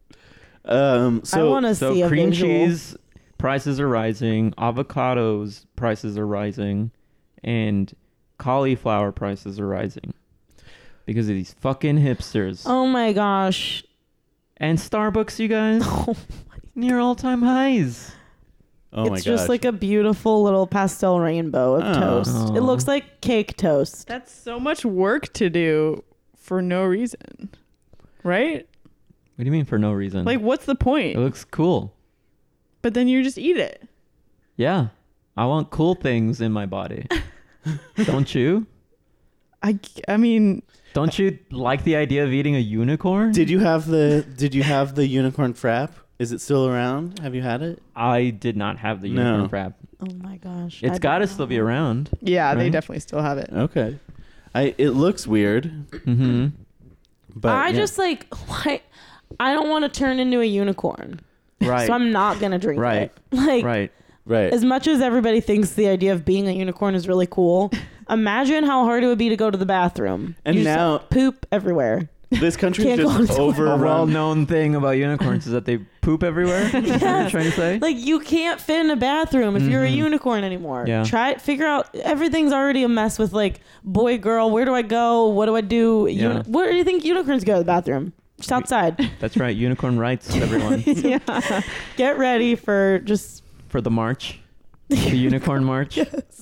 Um, so I want to So see a cream visual. cheese prices are rising, avocados prices are rising, and cauliflower prices are rising because of these fucking hipsters. Oh my gosh. And Starbucks, you guys, Oh, near all-time highs. oh my it's just gosh. like a beautiful little pastel rainbow of Oh. toast. Oh. It looks like cake toast. That's so much work to do for no reason. Right? What do you mean for no reason? Like, what's the it point? looks cool. But then you just eat it. Yeah, I want cool things in my body. Don't you? I, I mean, Don't you like the idea of eating a unicorn? Did you have the Did you have the unicorn frap? Is it still around? Have you had it? I did not have the No. unicorn frap. Oh my gosh. It's I got to don't still be know. around. yeah, they Right? definitely still have it. Okay. I it looks weird, Mm-hmm. but I yeah. just like, why? I don't want to turn into a unicorn. Right. So I'm not going to drink Right. it. Like, right. right. as much as everybody thinks the idea of being a unicorn is really cool, imagine how hard it would be to go to the bathroom. And You just now- poop everywhere. This country's Can't go just to the- A overrun. well-known thing about unicorns is that they poop everywhere. Is that what you're Yes. trying to say? Like, you can't fit in a bathroom if you're a Mhm. unicorn anymore. Yeah. Try it. Figure out. Everything's already a mess with like boy, girl. Where do I go? What do I do? Uni- Yeah. Where do you think unicorns go to the bathroom? Just outside. That's right. Unicorn rights, everyone. Yeah. Get ready for just. For the march. The unicorn march.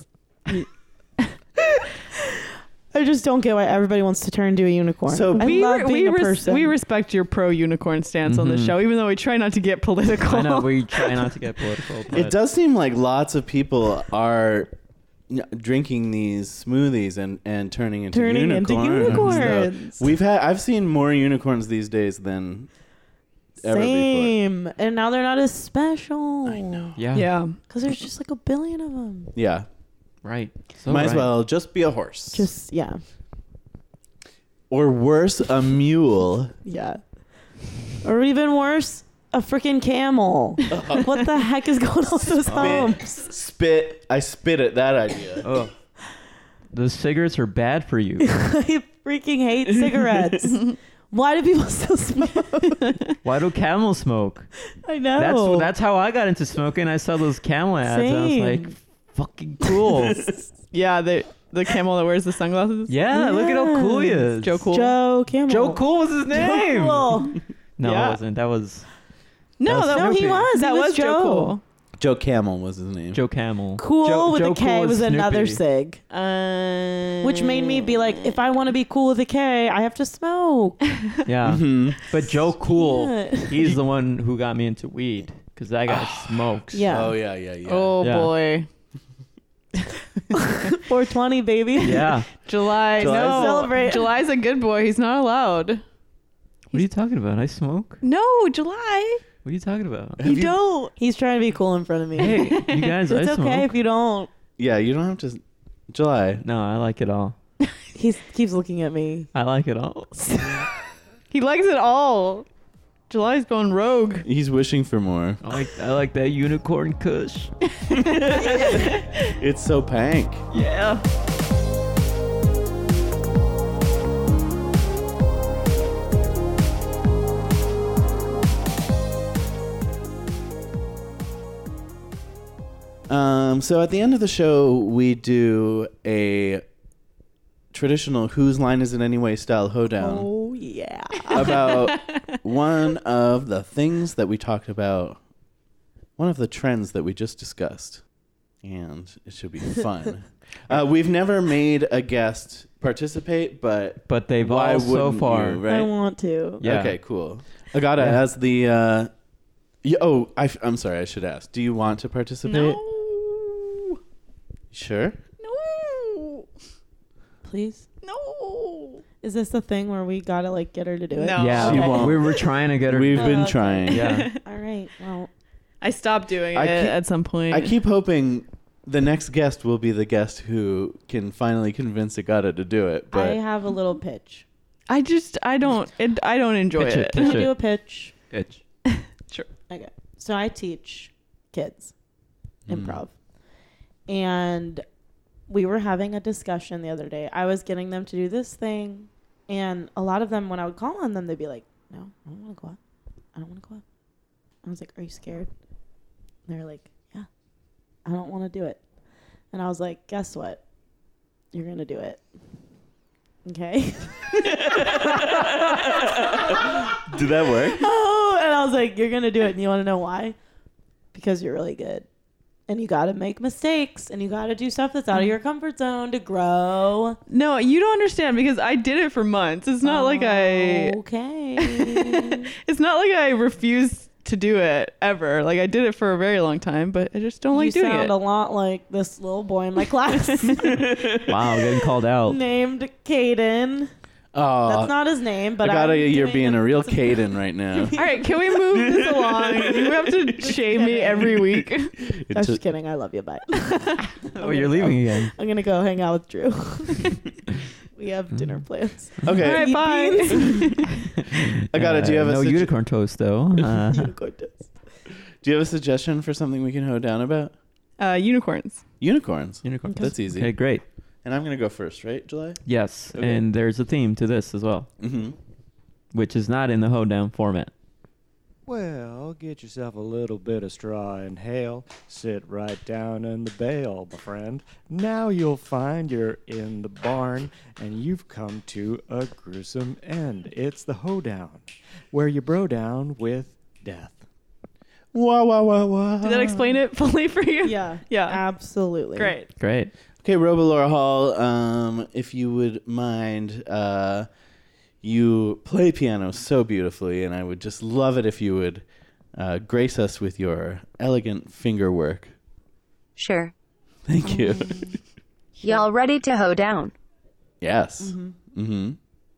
I just don't get why everybody wants to turn into a unicorn. So- I we, love re- being we, a res- person. we respect your pro unicorn stance on the Mhm. show, even though we try not to get political. I know, we try not to get political. But It does seem like lots of people are n- drinking these smoothies and, and turning into Turning into unicorns. though. unicorns. We've had I've seen more unicorns these days than ever before. Same. And now they're not as special. I know. Yeah. yeah. Because there's just like a billion of them. Yeah. Right. So Might as right. well just be a horse. Just, yeah. or worse, a mule. Yeah. Or even worse, a freaking camel. What the heck is going on with those humps? Spit. I spit at that idea. Oh. Those cigarettes are bad for you. I freaking hate cigarettes. Why do people still smoke? Why do camels smoke? I know. That's that's how I got into smoking. I saw those camel ads and I was Same. like, fucking cool. Yeah, the the camel that wears the sunglasses. Yeah, look at how cool he is. Joe Cool. Joe Camel. Joe Cool was his name. Cool. No, Yeah. it wasn't. That was No, That was that, No, he Snoopy. was. that He was Joe Cool. Joe Camel was his name. Joe Camel. Cool Joe, with Joe a K Cool was is another Snoopy. sig. Uh, Which made me be like, if I want to be cool with a K, I have to smoke. Yeah. Mhm. But Joe Cool, Yeah. he's the one who got me into weed because that guy smokes. Yeah. Oh yeah, yeah, yeah. Oh Yeah. boy. four twenty, baby. Yeah. July. July. No. Celebrate. July's a good boy. He's not allowed. What are you talking about? I smoke? No, July. What are you talking about? Have You don't. He's trying to be cool in front of me. Hey, you guys, It's I okay smoke. if you don't. Yeah, you don't have to. July. No, I like it all. He keeps looking at me. I like it all. He likes it all. July's going rogue. He's wishing for more. I like I like that unicorn kush. It's so pank. Yeah. Um, so at the end of the show, we do a traditional "Whose Line Is It Anyway" style hoedown. Oh yeah. About one of the things that we talked about, one of the trends that we just discussed, and it should be fun. uh, we've never made a guest participate, but But they've why all so wouldn't far. you, right? I want to. Yeah. Okay, cool. Agata, Yeah. as the uh, y- oh, I, am sorry, I should ask. Do you want to participate? No. Sure. No. Please. No. Is this the thing where we gotta like get her to do it? No. Yeah, She Okay. won't. we were trying to get her. We've been okay. trying. Yeah. All right. Well, I stopped doing I it keep- at some point. I keep hoping the next guest will be the guest who can finally convince Agata to do it. But I have a little pitch. I just I don't it, I don't enjoy Pitch it, it. Can pitch I it. do a pitch? Itch. Sure. Okay. So I teach kids Mm. improv. And we were having a discussion the other day. I was getting them to do this thing. And a lot of them, when I would call on them, they'd be like, no, I don't want to go out. I don't want to go out. I was like, are you scared? And they were like, yeah, I don't want to do it. And I was like, guess what? You're going to do it. Okay. Did that work? Oh, and I was like, you're going to do it. And you want to know why? Because you're really good. And you got to make mistakes. And you got to do stuff that's out of your comfort zone to grow. No, you don't understand because I did it for months. It's not like I Okay. It's not like I refused to do it ever. Like I did it for a very long time, but I just don't like you doing sound it. a lot like this little boy in my class Wow, getting called out. named Caden. Oh, That's not his name, but Agata, I'm you're doing being it. a real Caden right now. All right, can we move this along? You have to shame me every week. I was It's just kidding. I love you. Bye. Oh, you're leaving again. I'm gonna go hang out with Drew. We have dinner plans. Okay. All right, Eat bye. beans. Agata, do you have a no sugge- unicorn toast though? Uh, Unicorn toast. Do you have a suggestion for something we can hoe down about? Uh, unicorns. Unicorns. unicorn. That's easy. Okay, great. And I'm gonna go first, right, July? Yes, Okay. and there's a theme to this as well, Mm-hmm. which is not in the hoedown format. Well, get yourself a little bit of straw and hail. Sit right down in the bale, my friend. Now you'll find you're in the barn and you've come to a gruesome end. It's the hoedown, where you bro down with death. Wah wah wah wah. Did that explain it fully for you? Yeah. Yeah. Absolutely. Great. Great. Okay, Robalora Hall, um, if you would mind, uh, you play piano so beautifully, and I would just love it if you would uh, grace us with your elegant finger work. Sure. Thank you. Y'all ready to hoe down? Yes. Mm-hmm. Mm-hmm.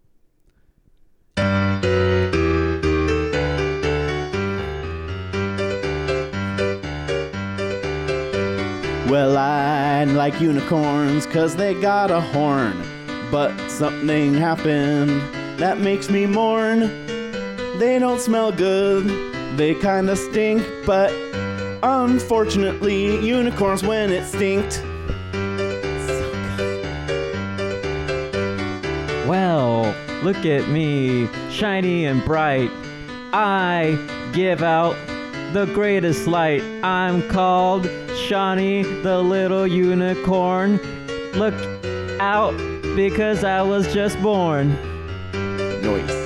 Well, I like unicorns 'cause they got a horn. But something happened that makes me mourn. They don't smell good, they kinda stink. But unfortunately, unicorns when it stinked. Well, look at me, shiny and bright. I give out the greatest light. I'm called Shawnee the little unicorn. Look out, because I was just born. Noise.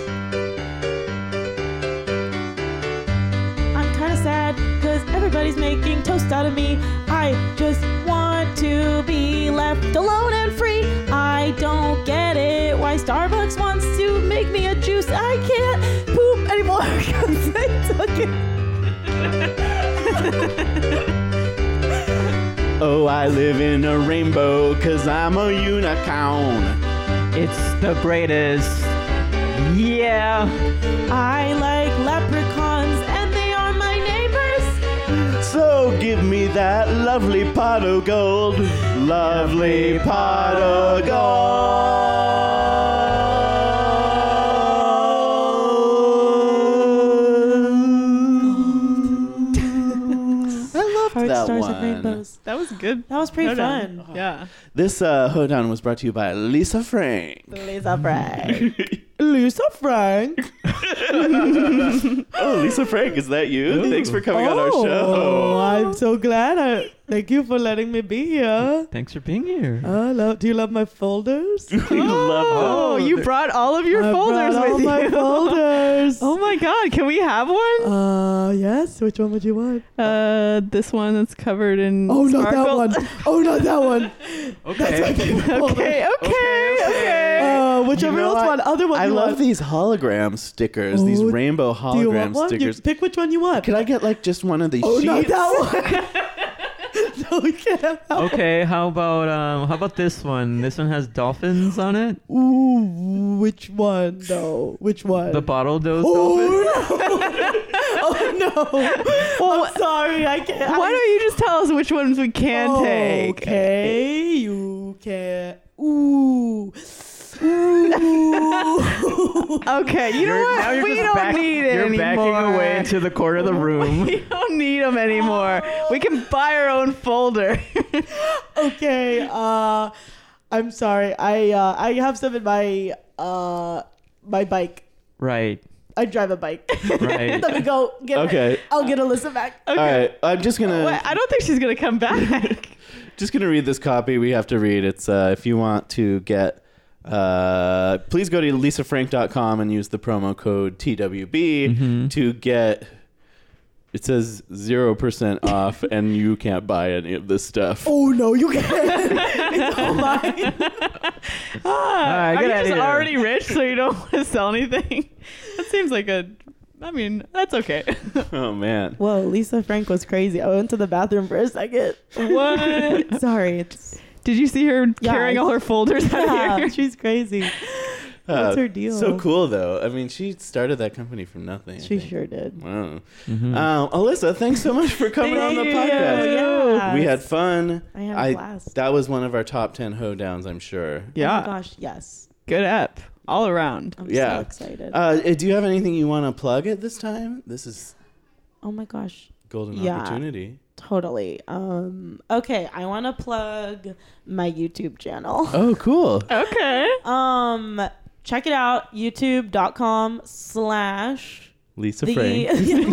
I'm kind of sad because everybody's making toast out of me. I just want to be left alone and free. I don't get it why Starbucks wants to make me a juice. I can't poop anymore because I took it. Oh, I live in a rainbow 'cause I'm a unicorn. It's the greatest. Yeah. I like leprechauns and they are my neighbors. So So give me that lovely pot of gold. Lovely pot of gold. I love Heart that stars one. and rainbows. That was good. That was pretty Hoedown. fun. Yeah. This uh, Hoedown was brought to you by Lisa Frank. Lisa Frank. Lisa Frank. Oh, Lisa Frank, is that you? Thanks for coming on our Oh, show. I'm so glad. I, thank you for letting me be here. Thanks for being here. I love. Do you love my folders? We love Oh, that. you brought all of your I folders brought with all you. my folders. Oh my God, can we have one? Uh, yes. Which one would you want? Uh, this one that's covered in Oh, not that sparkle. one. Oh, not that one. Okay. Okay, okay, okay. Uh, whichever You know, else I- one. Other one. I you love want. these hologram stickers, these Oh, rainbow Do you want hologram one? You stickers. pick which one you want. Can I get like just one of these Oh, sheets? not that one. No, we can't have that. Okay, how about um, how about this one? This one has dolphins on it. Ooh, which one? No, which one? The bottle those dolphins. Oh no! Oh no! I'm sorry, I can't. Why don't you just tell us which ones we can take? Okay, you can. Ooh. Ooh. Okay, you know You're- what? now you're we just don't back- need it You're anymore. backing away into the corner of the room. We don't need them anymore. We can buy our own folder. Okay. Uh, I'm sorry. I uh, I have some in my uh my bike. Right. I drive a bike. Right. Let me go get. Okay. I'll get Alyssa back. All right, I'm just gonna Wait, I don't think she's gonna come back. just gonna read this copy we have to read. It's uh, if you want to get, uh, please go to lisa frank dot com and use the promo code T W B Mhm. to get. It says zero percent off, and you can't buy any of this stuff. Oh no, you can't. It's all mine. Ah, right, are get you outta just here. already rich, so you don't want to sell anything? That seems like a. I mean, that's okay. Oh man. Whoa, Lisa Frank was crazy. I went to the bathroom for a second. What? Sorry, it's Did you see her Yeah, carrying I- all her folders out yeah, here? she's crazy. What's Uh, her deal? So cool, though. I mean, she started that company from nothing. I She think. sure did. Wow. Mhm. Um, Alyssa, thanks so much for coming on the Thank you. podcast. Yes. We had fun. I had a blast. That was one of our top ten hoedowns, I'm sure. Oh Yeah. my gosh, yes. Good app. All around. I'm Yeah. so excited. Uh, eh, do you have anything you want to plug at this time? This is oh my gosh. golden Yeah. opportunity. Totally. Um okay, I want to plug my YouTube channel. Oh, cool. Okay. Um check it out, youtube.com slash Lisa the Frank.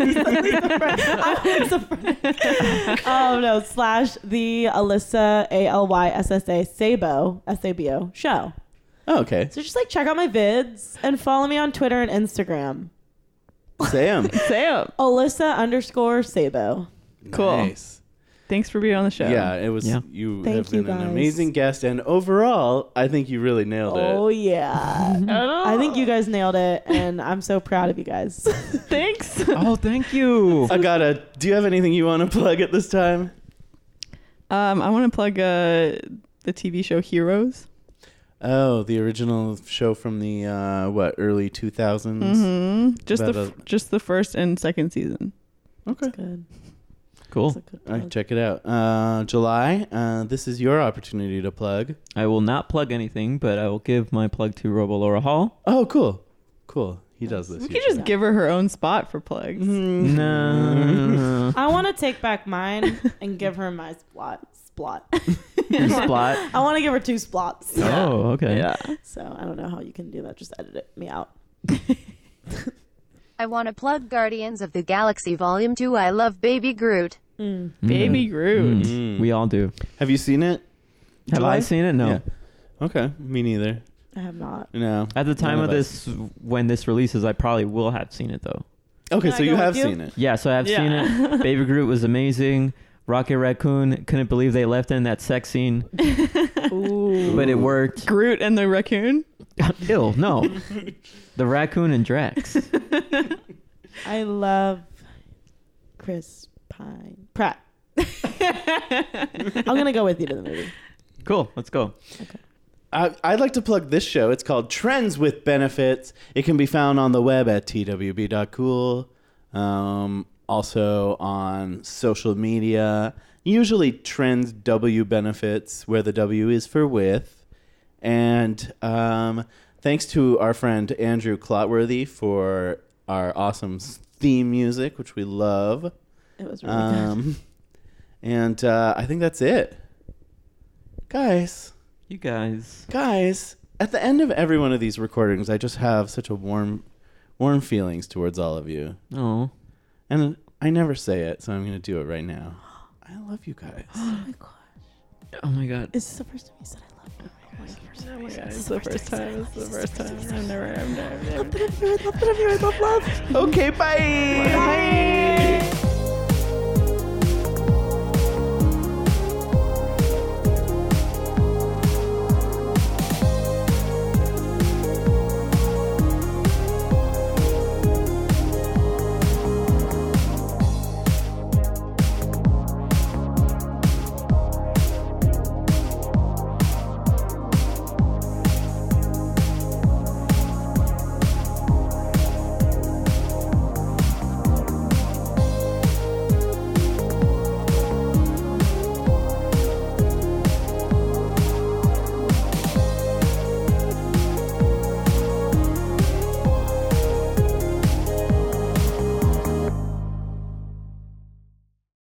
I'm Lisa Frank. Oh no, slash the Alyssa A L Y S S A Sabo S A B O show. Oh, okay. So just like check out my vids and follow me on Twitter and Instagram. Sam. Sam. Alyssa underscore Sabo. Cool. Nice. Thanks for being on the show. Yeah, it was. Yeah. You Thank have been you, an guys. amazing guest, and overall, I think you really nailed Oh it. yeah. I think you guys nailed it and I'm so proud of you guys. Thanks. Oh, thank you. Agata, do you have anything you want to plug at this time? Um, I want to plug uh, the T V show Heroes. Oh, the original show from the uh, what early two thousands. Mm-hmm. Just the About f- just the first and second season. Okay, That's good. Cool. That's a good all right, plug. check it out. Uh, July. Uh, this is your opportunity to plug. I will not plug anything, but I will give my plug to Robo Laura Hall. Oh, cool, cool. He does this. We could usually. just give her her own spot for plugs. No. I want to take back mine and give her my splot. Splot. Splot. I want to give her two splots. Oh, okay. Yeah. So I don't know how you can do that. Just edit it me out. I want to plug Guardians of the Galaxy Volume two. I love Baby Groot. Mm. Baby Groot. Mm. Mm. We all do. Have you seen it? Have July? I seen it? No. Yeah. Okay, me neither. I have not. No. At the time None of of us. this, when this releases, I probably will have seen it though. Okay, Can so I you go have with you? seen it. Yeah, so I've Yeah. seen it. Baby Groot was amazing. Rocket Raccoon, couldn't believe they left in that sex scene, Ooh. but it worked. Groot and the raccoon. Ew, no. The raccoon and Drax. I love Chris Pine. Pratt. I'm gonna go with you to the movie. Cool, let's go. I, I'd like to plug this show. It's called Trends with Benefits. It can be found on the web at t w b dot cool. Um, also on social media, usually Trends W Benefits, where the W is for with. And um, thanks to our friend Andrew Clotworthy for our awesome theme music, which we love. It was really um, good. And uh, I think that's it. Guys. You guys. Guys, at the end of every one of these recordings, I just have such a warm, warm feelings towards all of you. Oh. And I never say it, so I'm going to do it right now. I love you guys. Oh my gosh. Oh my god. Is this the first time you said I love you? Oh my god, it's the first time. It's the first time. I've never, I've never, I've never. Love that I'm here. I love that I'm here. I love love. Okay, bye. Bye.